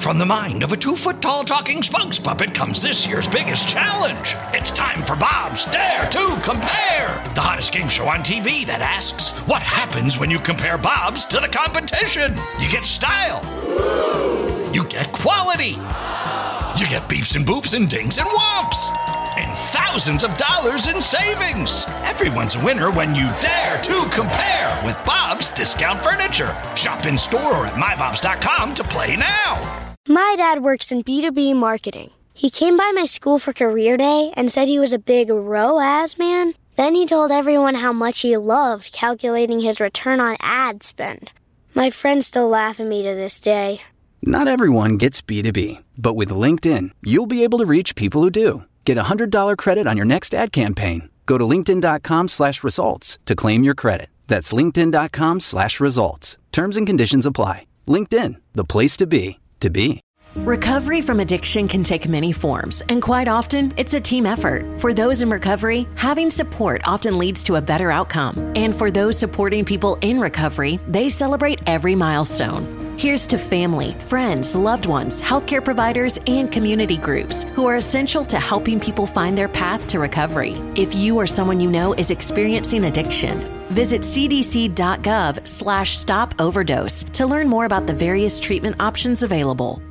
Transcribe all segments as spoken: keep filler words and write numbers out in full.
From the mind of a two-foot-tall talking spokes puppet comes this year's biggest challenge. It's time for Bob's Dare to Compare, the hottest game show on T V that asks, what happens when you compare Bobs to the competition? You get style. You get quality. You get beeps and boops and dings and whomps. And thousands of dollars in savings. Everyone's a winner when you dare to compare with Bob's Discount Furniture. Shop in store or at my bobs dot com to play now. My dad works in B two B marketing. He came by my school for career day and said he was a big R O A S man. Then he told everyone how much he loved calculating his return on ad spend. My friends still laugh at me to this day. Not everyone gets B two B, but with LinkedIn, you'll be able to reach people who do. Get a one hundred dollars credit on your next ad campaign. Go to linkedin.com slash results to claim your credit. That's linkedin.com slash results. Terms and conditions apply. LinkedIn, the place to be, to be. Recovery from addiction can take many forms, and quite often, it's a team effort. For those in recovery, having support often leads to a better outcome. And for those supporting people in recovery, they celebrate every milestone. Here's to family, friends, loved ones, healthcare providers, and community groups who are essential to helping people find their path to recovery. If you or someone you know is experiencing addiction, visit cdc.gov slash stop overdose to learn more about the various treatment options available.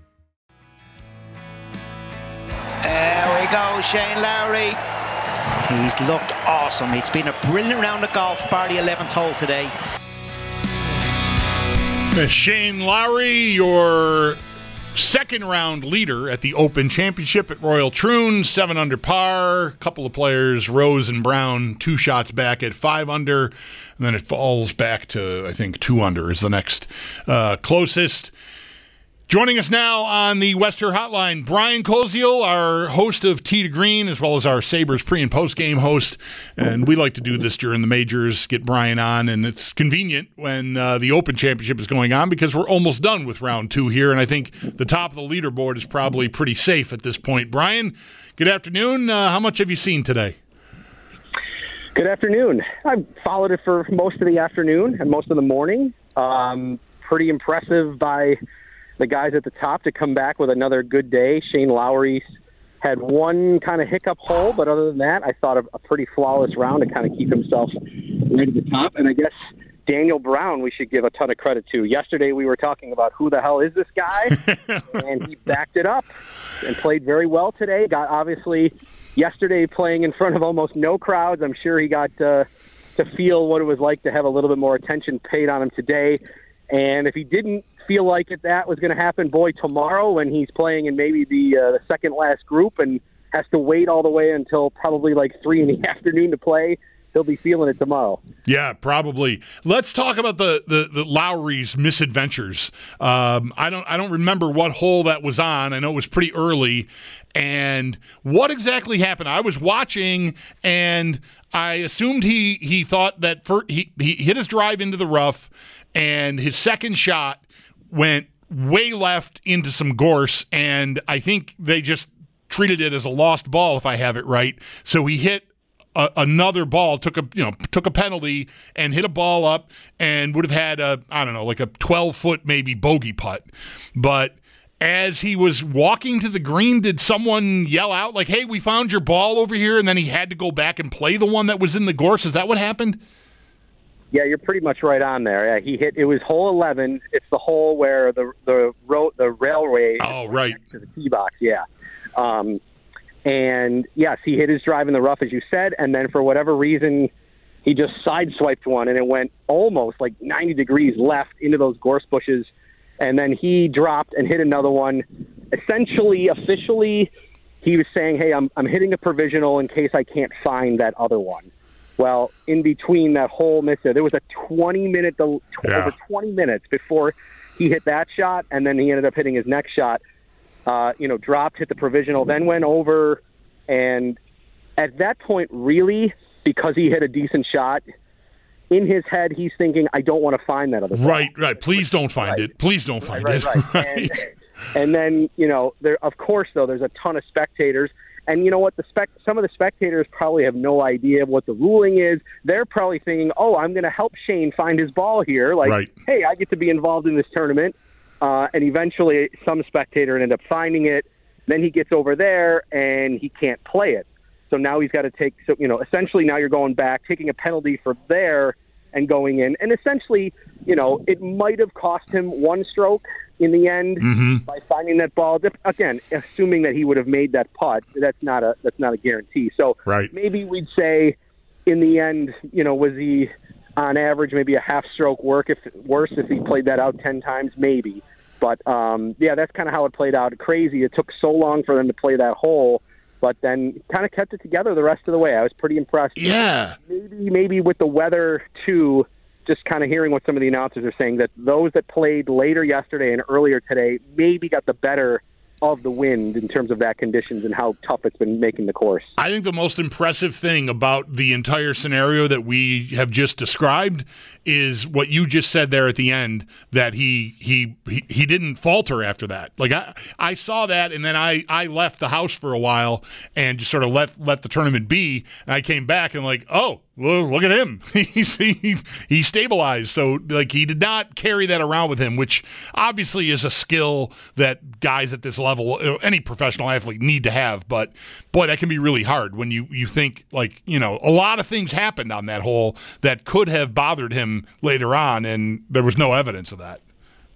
There we go, Shane Lowry. He's looked awesome. It's been a brilliant round of golf, bar the eleventh hole today. Shane Lowry, your second round leader at the Open Championship at Royal Troon, seven under par. A couple of players, Rose and Brown, two shots back at five under. And then it falls back to, I think, two under is the next uh, closest. Joining us now on the Wester Hotline, Brian Koziol, our host of Tee to Green, as well as our Sabres pre- and post-game host. And we like to do this during the majors, get Brian on, and it's convenient when uh, the Open Championship is going on because we're almost done with round two here, and I think the top of the leaderboard is probably pretty safe at this point. Brian, good afternoon. Uh, how much have you seen today? Good afternoon. I've followed it for most of the afternoon and most of the morning. Um, pretty impressive by the guys at the top to come back with another good day. Shane Lowry had one kind of hiccup hole, but other than that, I thought a, a pretty flawless round to kind of keep himself right at the top. And I guess Daniel Brown we should give a ton of credit to. Yesterday we were talking about who the hell is this guy, and he backed it up and played very well today. Got obviously yesterday playing in front of almost no crowds. I'm sure he got uh, to feel what it was like to have a little bit more attention paid on him today. And if he didn't feel like it, that was going to happen, boy, tomorrow when he's playing in maybe the uh, the second last group and has to wait all the way until probably like three in the afternoon to play, he'll be feeling it tomorrow. Yeah, probably. Let's talk about the the, the Lowry's misadventures. Um, I don't I don't remember what hole that was on. I know it was pretty early. And what exactly happened? I was watching, and I assumed he he thought that for, he he hit his drive into the rough, and his second shot went way left into some gorse, and I think they just treated it as a lost ball, if I have it right. So he hit a, another ball, took a you know took a penalty, and hit a ball up, and would have had a I don't know like a twelve foot maybe bogey putt. But as he was walking to the green, did someone yell out like, "Hey, we found your ball over here," and then he had to go back and play the one that was in the gorse? Is that what happened? Yeah, you're pretty much right on there. Yeah, he hit. It was hole eleven. It's the hole where the the road the railway. Oh, right. Next to the tee box. Yeah, um, and yes, he hit his drive in the rough, as you said, and then for whatever reason, he just sideswiped one, and it went almost like ninety degrees left into those gorse bushes, and then he dropped and hit another one. Essentially, officially, he was saying, "Hey, I'm I'm hitting a provisional in case I can't find that other one." Well, in between that whole miss, there was a twenty-minute, yeah. over twenty minutes before he hit that shot, and then he ended up hitting his next shot. Uh, you know, dropped, hit the provisional, then went over, and at that point, really, because he hit a decent shot, in his head, he's thinking, "I don't want to find that other ball." Right, right. Please don't find right. it. Please don't find right, it. Right, right. And, and then, you know, there. Of course, though, there's a ton of spectators. And you know what? The spec- some of the spectators probably have no idea what the ruling is. They're probably thinking, "Oh, I'm going to help Shane find his ball here. Like, right. hey, I get to be involved in this tournament." uh, and eventually some spectator ended up finding it. Then he gets over there, and he can't play it. So now he's got to take, so you know, essentially now you're going back, taking a penalty for there and going in. And essentially, you know, it might have cost him one stroke in the end mm-hmm. by finding that ball. Again, assuming that he would have made that putt, that's not a that's not a guarantee. So right. maybe we'd say in the end, you know, was he on average maybe a half stroke work if worse if he played that out ten times? Maybe. But, um, yeah, that's kind of how it played out. Crazy. It took so long for them to play that hole, but then kind of kept it together the rest of the way. I was pretty impressed. Yeah. Maybe maybe with the weather, too, just kind of hearing what some of the announcers are saying, that those that played later yesterday and earlier today maybe got the better of the wind in terms of that conditions and how tough it's been making the course. I think the most impressive thing about the entire scenario that we have just described is what you just said there at the end, that he he he, he didn't falter after that. Like I, I saw that, and then I, I left the house for a while and just sort of let let the tournament be, and I came back and like, oh, well, look at him. He's, he, he stabilized. So, like, he did not carry that around with him, which obviously is a skill that guys at this level, any professional athlete, need to have. But, boy, that can be really hard when you, you think, like, you know, a lot of things happened on that hole that could have bothered him later on, and there was no evidence of that.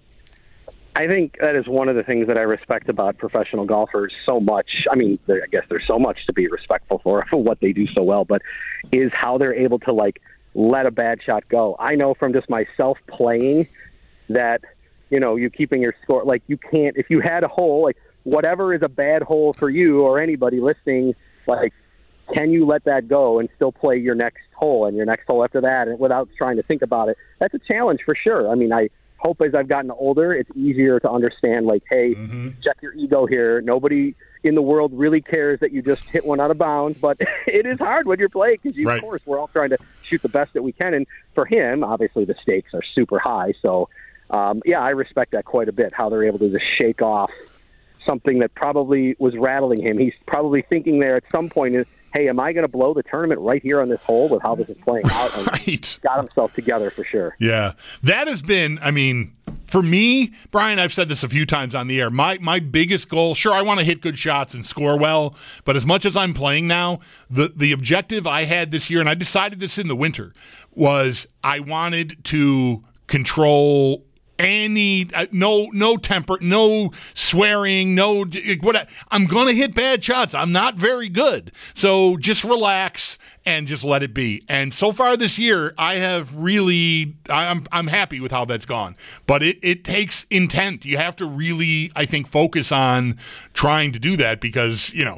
I think that is one of the things that I respect about professional golfers so much. I mean, there, I guess there's so much to be respectful for, for what they do so well, but is how they're able to, like, let a bad shot go. I know from just myself playing that, you know, you keeping your score, like, you can't, if you had a hole, like, whatever is a bad hole for you or anybody listening, like, can you let that go and still play your next hole and your next hole after that and without trying to think about it? That's a challenge for sure. I mean, I hope as I've gotten older, it's easier to understand, like, hey, mm-hmm. check your ego here. Nobody in the world really cares that you just hit one out of bounds, but it is hard when you're playing because, right. of course, we're all trying to shoot the best that we can. And for him, obviously, the stakes are super high. So, um, yeah, I respect that quite a bit, how they're able to just shake off something that probably was rattling him. He's probably thinking there at some point is, hey, am I going to blow the tournament right here on this hole with how this is playing out? And right. got himself together for sure. Yeah. That has been, I mean, for me, Brian, I've said this a few times on the air, my my biggest goal, sure, I want to hit good shots and score well, but as much as I'm playing now, the, the objective I had this year, and I decided this in the winter, was I wanted to control any uh, no no temper, no swearing, no what. I'm going to hit bad shots. I'm not very good, so just relax and just let it be. And so far this year, I have really I'm I'm happy with how that's gone. But it it takes intent. You have to really, I think, focus on trying to do that because you know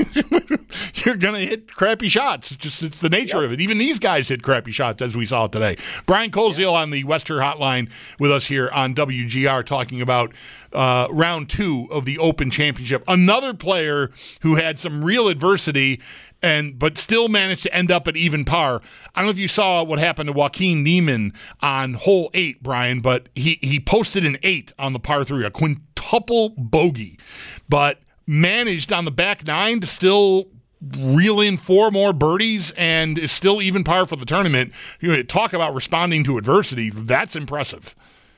you're going to hit crappy shots. It's just it's the nature yep. of it. Even these guys hit crappy shots as we saw today. Brian Koziel on the Wester Hotline with us here on W G R talking about uh, round two of the Open Championship. Another player who had some real adversity and but still managed to end up at even par. I don't know if you saw what happened to Joaquin Niemann on hole eight, Brian, but he, he posted an eight on the par three, a quintuple bogey, but managed on the back nine to still reel in four more birdies and is still even par for the tournament. You know, talk about responding to adversity. That's impressive.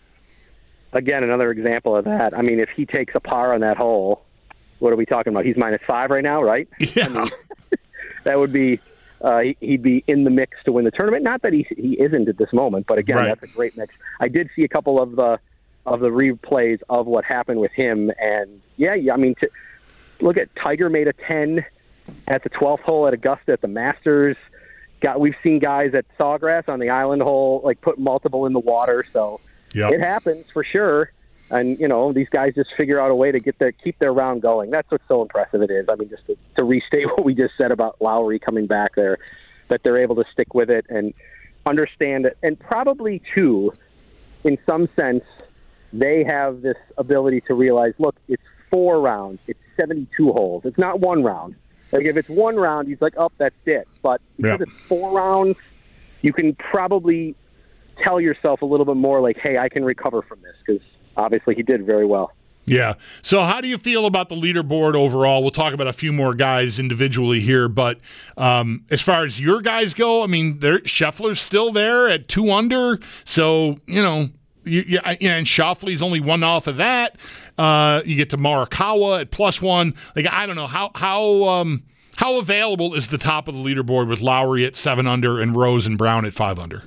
Again, another example of that. I mean, if he takes a par on that hole, what are we talking about? He's minus five right now, right? Yeah. I mean, that would be uh, he'd be in the mix to win the tournament. Not that he he isn't at this moment, but again, right. that's a great mix. I did see a couple of the of the replays of what happened with him, and yeah, yeah I mean, to, look at Tiger made a ten at the twelfth hole at Augusta at the Masters. Got we've seen guys at Sawgrass on the island hole like put multiple in the water, so yep. it happens for sure. And, you know, these guys just figure out a way to get their keep their round going. That's what's so impressive it is. I mean, just to, to restate what we just said about Lowry coming back there, that they're able to stick with it and understand it. And probably, too, in some sense, they have this ability to realize, look, it's four rounds. It's seventy-two holes. It's not one round. Like, if it's one round, he's like, oh, that's it. But because yeah. it's four rounds, you can probably tell yourself a little bit more like, hey, I can recover from this because obviously he did very well. Yeah. So how do you feel about the leaderboard overall? We'll talk about a few more guys individually here, but um, as far as your guys go, I mean, Scheffler's still there at two under. So, you know, you, you, and Schauffele's only one off of that. Uh, you get to Morikawa at plus one. Like, I don't know how how um, how available is the top of the leaderboard with Lowry at seven under and Rose and Brown at five under.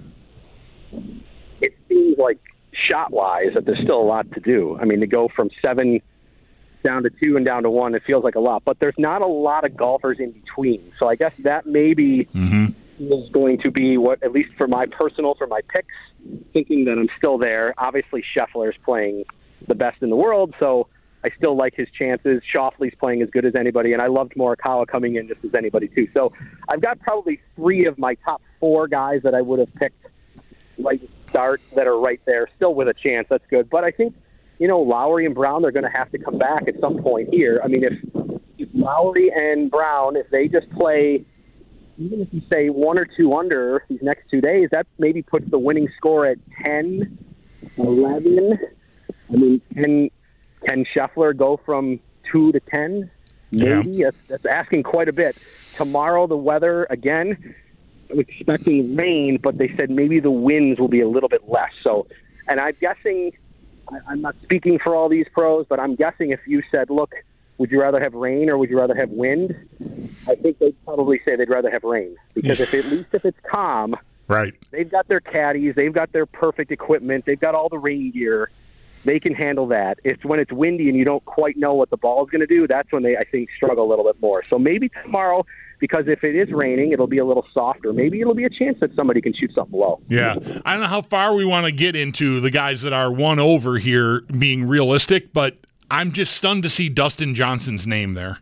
It seems like shot wise that there's still a lot to do. I mean, to go from seven down to two and down to one, it feels like a lot, but there's not a lot of golfers in between. So I guess that maybe mm-hmm. is going to be what, at least for my personal, for my picks, thinking that I'm still there. Obviously, Scheffler's playing the best in the world, so I still like his chances. Schauffele's playing as good as anybody, and I loved Morikawa coming in just as anybody, too. So I've got probably three of my top four guys that I would have picked right to start that are right there, still with a chance. That's good. But I think, you know, Lowry and Brown, they're going to have to come back at some point here. I mean, if, if Lowry and Brown, if they just play, even if you say one or two under these next two days, that maybe puts the winning score at ten, eleven. I mean, can, can Scheffler go from two to ten? Maybe. Yeah. That's, that's asking quite a bit. Tomorrow, the weather, again, I'm expecting rain, but they said maybe the winds will be a little bit less. So, and I'm guessing, I'm not speaking for all these pros, but I'm guessing if you said, look, would you rather have rain or would you rather have wind? I think they'd probably say they'd rather have rain. Because if at least if it's calm, right, they've got their caddies, they've got their perfect equipment, they've got all the rain gear. They can handle that. It's when it's windy and you don't quite know what the ball is going to do, that's when they, I think, struggle a little bit more. So maybe tomorrow, because if it is raining, it'll be a little softer. Maybe it'll be a chance that somebody can shoot something low. Yeah. I don't know how far we want to get into the guys that are one over here being realistic, but I'm just stunned to see Dustin Johnson's name there.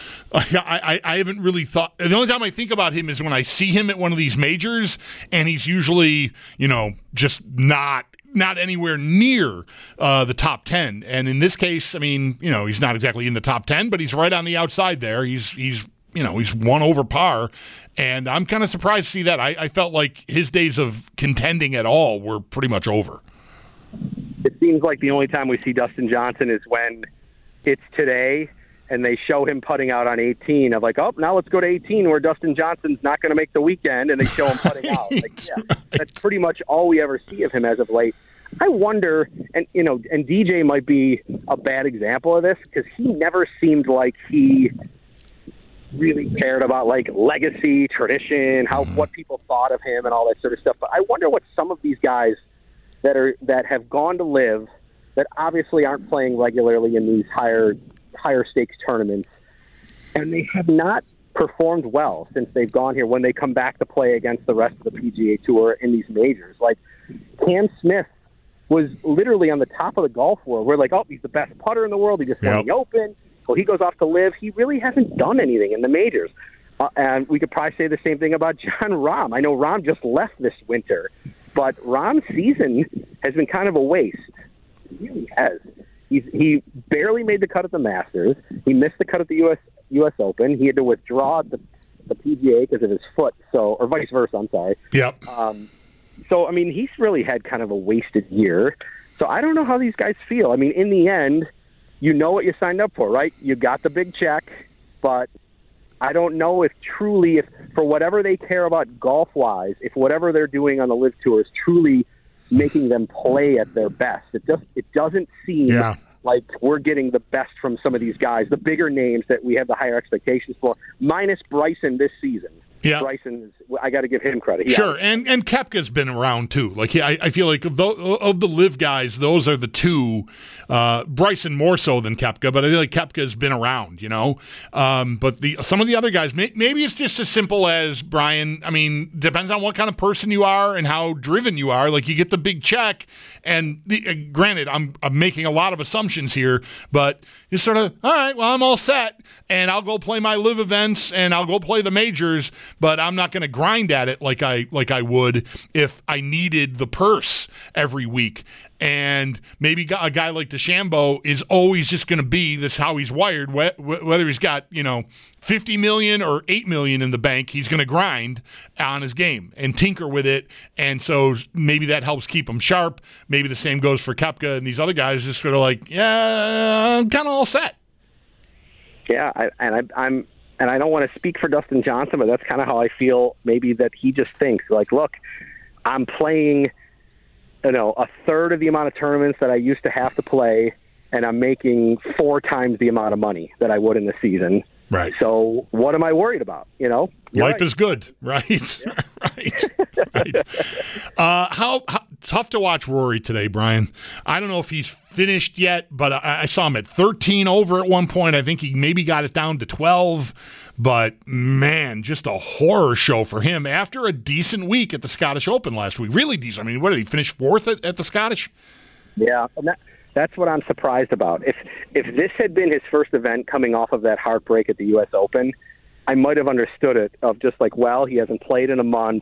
I, I, I haven't really thought. The only time I think about him is when I see him at one of these majors, and he's usually, you know, just not not anywhere near uh, the top ten. And in this case, I mean, you know, he's not exactly in the top ten, but he's right on the outside there. He's he's you know he's one over par, and I'm kind of surprised to see that. I, I felt like his days of contending at all were pretty much over. It seems like the only time we see Dustin Johnson is when it's today and they show him putting out on eighteen of like, oh, now let's go to eighteen where Dustin Johnson's not going to make the weekend, and they show him putting out. Like, yeah, right. That's pretty much all we ever see of him as of late. I wonder, and you know, and D J might be a bad example of this because he never seemed like he really cared about like legacy, tradition, how what people thought of him, and all that sort of stuff. But I wonder what some of these guys that are that have gone to live that obviously aren't playing regularly in these higher higher stakes tournaments, and they have not performed well since they've gone here when they come back to play against the rest of the P G A Tour in these majors. Like Cam Smith was literally on the top of the golf world. We're like, oh, he's the best putter in the world. He just won yep. the Open. Well, he goes off to live. He really hasn't done anything in the majors. Uh, and we could probably say the same thing about Jon Rahm. I know Rahm just left this winter, but Rahm's season has been kind of a waste. He really has. He's, he barely made the cut at the Masters. He missed the cut at the U S U S Open. He had to withdraw at the, the P G A because of his foot, so or vice versa. I'm sorry. Yep. Um, so I mean, he's really had kind of a wasted year. So I don't know how these guys feel. I mean, in the end, you know what you signed up for, right? You got the big check, but I don't know if truly, if for whatever they care about golf-wise, if whatever they're doing on the Live Tour is truly making them play at their best. It just it doesn't seem yeah. like we're getting the best from some of these guys, the bigger names that we have the higher expectations for, minus Bryson this season. Yeah. Bryson, I got to give him credit. He sure, has. and and Koepka's been around too. Like he, I, I feel like of the, of the live guys, those are the two. Uh, Bryson more so than Koepka, but I feel like Koepka's been around, you know. Um, but the some of the other guys, may, maybe it's just as simple as Brian. I mean, depends on what kind of person you are and how driven you are. Like you get the big check, and the, uh, granted, I'm I'm making a lot of assumptions here, but you sort of all right. Well, I'm all set, and I'll go play my live events, and I'll go play the majors. But I'm not going to grind at it like I like I would if I needed the purse every week. And maybe a guy like DeChambeau is always just going to be this how he's wired. Whether he's got you know fifty million or eight million in the bank, he's going to grind on his game and tinker with it. And so maybe that helps keep him sharp. Maybe the same goes for Koepka and these other guys. Just sort of like, yeah, I'm kind of all set. Yeah, I, and I, I'm. And I don't want to speak for Dustin Johnson, but that's kind of how I feel maybe that he just thinks, like, look, I'm playing you know, a third of the amount of tournaments that I used to have to play, and I'm making four times the amount of money that I would in the season. Right. So what am I worried about? You know, You're life right. is good, right? Yeah. right. right. Uh, how, how tough to watch Rory today, Brian? I don't know if he's finished yet, but I, I saw him at thirteen over at one point. I think he maybe got it down to twelve. But, man, just a horror show for him after a decent week at the Scottish Open last week. Really decent. I mean, what did he finish fourth at, at the Scottish? Yeah, and that, that's what I'm surprised about. If if this had been his first event coming off of that heartbreak at the U S Open, I might have understood it of just like, well, he hasn't played in a month.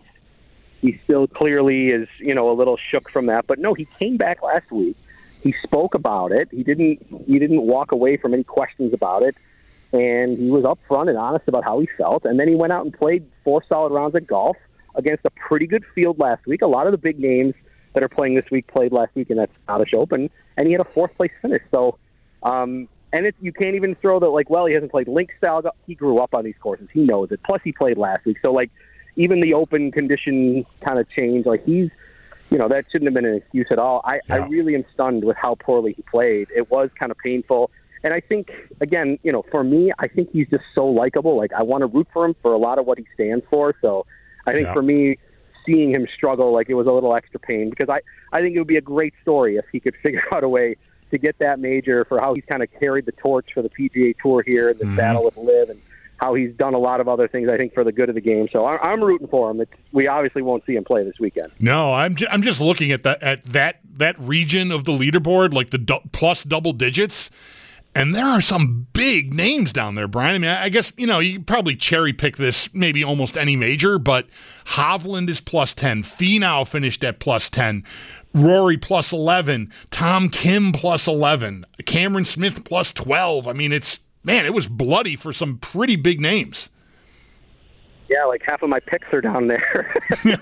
He still clearly is, you know, a little shook from that. But no, he came back last week. He spoke about it. He didn't he didn't walk away from any questions about it. And he was upfront and honest about how he felt. And then he went out and played four solid rounds of golf against a pretty good field last week. A lot of the big names that are playing this week played last week in that Scottish Open, and he had a fourth-place finish. So, um, and it, you can't even throw the, like, well, he hasn't played link-style golf. He grew up on these courses. He knows it. Plus, he played last week. So, like, even the Open condition kind of changed. Like, he's, you know, that shouldn't have been an excuse at all. I, yeah. I really am stunned with how poorly he played. It was kind of painful. And I think, again, you know, for me, I think he's just so likable. Like, I want to root for him for a lot of what he stands for. So I think yeah. for me, seeing him struggle, like, it was a little extra pain because I, I think it would be a great story if he could figure out a way to get that major for how he's kind of carried the torch for the P G A Tour here and the mm-hmm. battle with Liv and how he's done a lot of other things, I think, for the good of the game. So I'm, I'm rooting for him. It's, we obviously won't see him play this weekend. No, I'm ju- I'm just looking at that at that that region of the leaderboard, like the du- plus double digits. And there are some big names down there, Brian. I mean, I guess, you know, you can probably cherry pick this maybe almost any major, but Hovland is plus ten. Finau finished at plus ten. Rory plus eleven. Tom Kim plus eleven. Cameron Smith plus twelve. I mean, it's, man, it was bloody for some pretty big names. Yeah, like half of my picks are down there.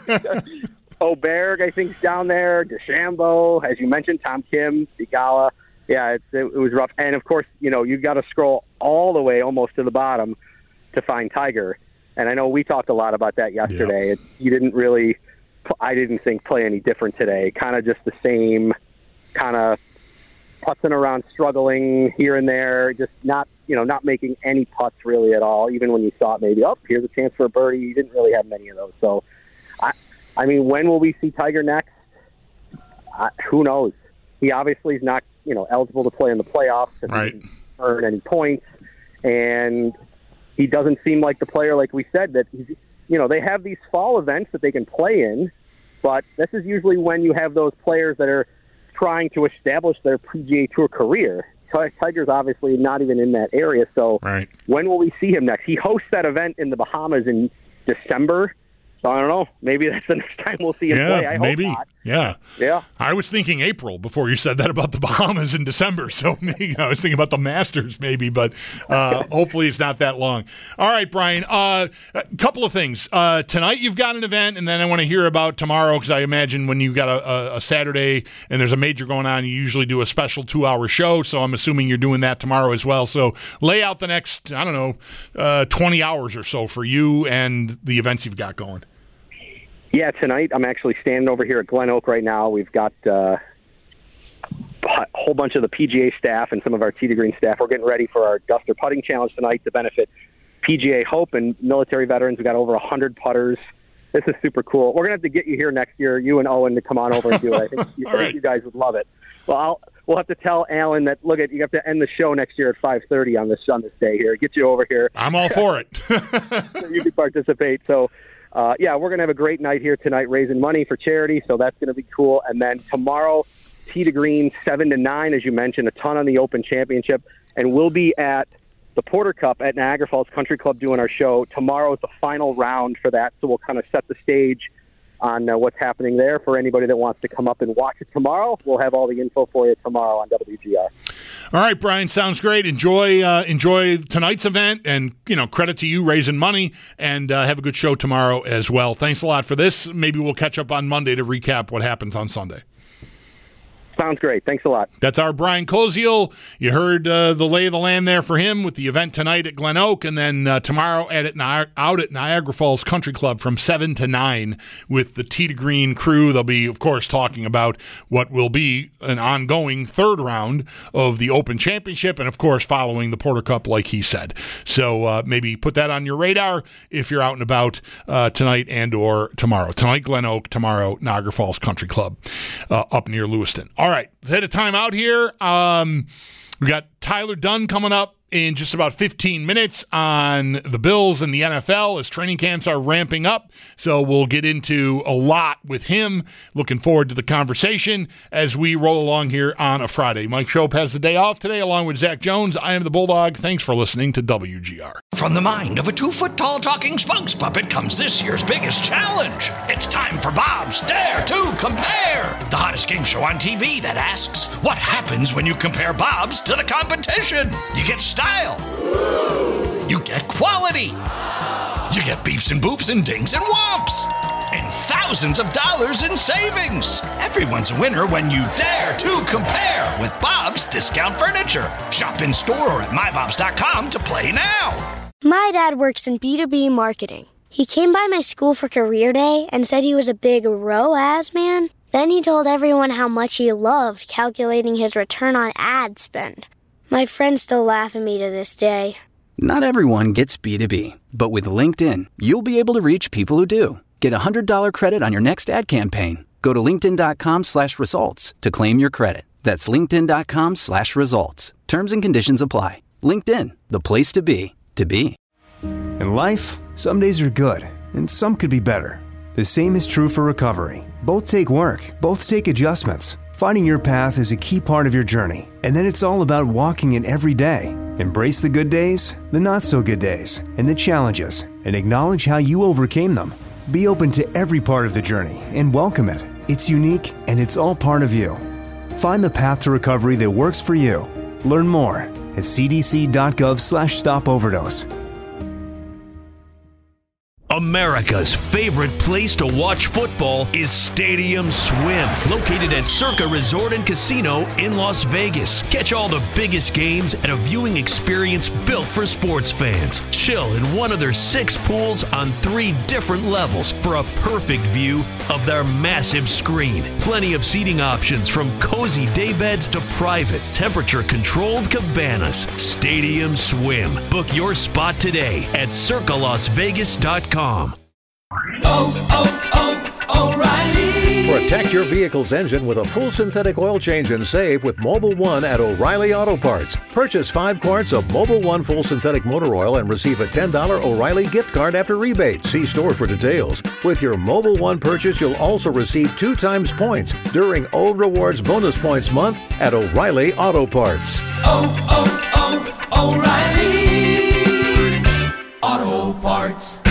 Oberg, I think, is down there. DeChambeau, as you mentioned, Tom Kim, Theegala. Yeah, it's, it, it was rough. And, of course, you know, you've got to scroll all the way almost to the bottom to find Tiger. And I know we talked a lot about that yesterday. Yeah. It, you didn't really, I didn't think, play any different today. Kind of just the same, kind of putzing around, struggling here and there, just not, you know, not making any putts really at all, even when you thought maybe, oh, here's a chance for a birdie. You didn't really have many of those. So, I, I mean, when will we see Tiger next? I, who knows? He obviously is not, you know, eligible to play in the playoffs if right. he didn't earn any points. And he doesn't seem like the player, like we said, that he's, you know, they have these fall events that they can play in, but this is usually when you have those players that are trying to establish their P G A Tour career. Tiger's obviously not even in that area, so right. when will we see him next? He hosts that event in the Bahamas in December. So I don't know. Maybe that's the next time we'll see him yeah, play. I maybe. hope not. Yeah. Yeah. I was thinking April before you said that about the Bahamas in December. So maybe, I was thinking about the Masters maybe, but uh, hopefully it's not that long. All right, Brian, uh, a couple of things. Uh, tonight you've got an event, and then I want to hear about tomorrow because I imagine when you've got a, a, a Saturday and there's a major going on, you usually do a special two-hour show. So I'm assuming you're doing that tomorrow as well. So lay out the next, I don't know, uh, twenty hours or so for you and the events you've got going. Yeah, tonight I'm actually standing over here at Glen Oak right now. We've got uh, a whole bunch of the P G A staff and some of our Tee to Green staff. We're getting ready for our Duster Putting Challenge tonight to benefit P G A Hope and military veterans. We've got over one hundred putters. This is super cool. We're going to have to get you here next year, you and Owen, to come on over and do it. I think you, I think you guys would love it. Well, I'll, we'll have to tell Alan that, look, at you have to end the show next year at five thirty on this, on this day here. Get you over here. I'm all for it. So you can participate. So, Uh, yeah, we're going to have a great night here tonight raising money for charity, so that's going to be cool. And then tomorrow, Tee to Green, seven to nine, as you mentioned, a ton on the Open Championship. And we'll be at the Porter Cup at Niagara Falls Country Club doing our show. Tomorrow is the final round for that, so we'll kind of set the stage on uh, what's happening there for anybody that wants to come up and watch it tomorrow. We'll have all the info for you tomorrow on W G R. All right, Brian, sounds great. Enjoy uh, enjoy tonight's event, and you know, credit to you raising money, and uh, have a good show tomorrow as well. Thanks a lot for this. Maybe we'll catch up on Monday to recap what happens on Sunday. Sounds great. Thanks a lot. That's our Brian Koziel. You heard uh, the lay of the land there for him with the event tonight at Glen Oak, and then uh, tomorrow at, at Ni- out at Niagara Falls Country Club from seven to nine with the Tee to Green crew. They'll be, of course, talking about what will be an ongoing third round of the Open Championship and, of course, following the Porter Cup, like he said. So uh, maybe put that on your radar if you're out and about uh, tonight and or tomorrow. Tonight, Glen Oak. Tomorrow, Niagara Falls Country Club uh, up near Lewiston. All right, let's head a time out here. Um, we got Tyler Dunne coming up in just about fifteen minutes on the Bills and the N F L as training camps are ramping up. So we'll get into a lot with him. Looking forward to the conversation as we roll along here on a Friday. Mike Schopp has the day off today along with Zach Jones. I am the Bulldog. Thanks for listening to W G R. From the mind of a two-foot-tall talking spokes puppet comes this year's biggest challenge. It's time for Bob's Dare to Compare, the hottest game show on T V that asks, what happens when you compare Bob's to the competition? You get style. You get quality. You get beeps and boops and dings and whomps. And thousands of dollars in savings. Everyone's a winner when you dare to compare with Bob's Discount Furniture. Shop in store or at my bobs dot com to play now. My dad works in B two B marketing. He came by my school for career day and said he was a big R O A S man. Then he told everyone how much he loved calculating his return on ad spend. My friends still laugh at me to this day. Not everyone gets B two B, but with LinkedIn, you'll be able to reach people who do. Get a one hundred dollars credit on your next ad campaign. Go to linkedin.com slash results to claim your credit. That's linkedin.com slash results. Terms and conditions apply. LinkedIn, the place to be, to be. In life, some days are good, and some could be better. The same is true for recovery. Both take work, both take adjustments. Finding your path is a key part of your journey, and then it's all about walking it every day. Embrace the good days, the not-so-good days, and the challenges, and acknowledge how you overcame them. Be open to every part of the journey and welcome it. It's unique, and it's all part of you. Find the path to recovery that works for you. Learn more at cdc.gov slash stop overdose. America's favorite place to watch football is Stadium Swim, located at Circa Resort and Casino in Las Vegas. Catch all the biggest games at a viewing experience built for sports fans. Chill in one of their six pools on three different levels for a perfect view of their massive screen. Plenty of seating options from cozy daybeds to private, temperature-controlled cabanas. Stadium Swim. Book your spot today at circa las vegas dot com. Oh, oh, oh, O'Reilly. Protect your vehicle's engine with a full synthetic oil change and save with Mobil one at O'Reilly Auto Parts. Purchase five quarts of Mobil one full synthetic motor oil and receive a ten dollars O'Reilly gift card after rebate. See store for details. With your Mobil one purchase, you'll also receive two times points during O Rewards Bonus Points Month at O'Reilly Auto Parts. Oh, oh, oh, O'Reilly Auto Parts.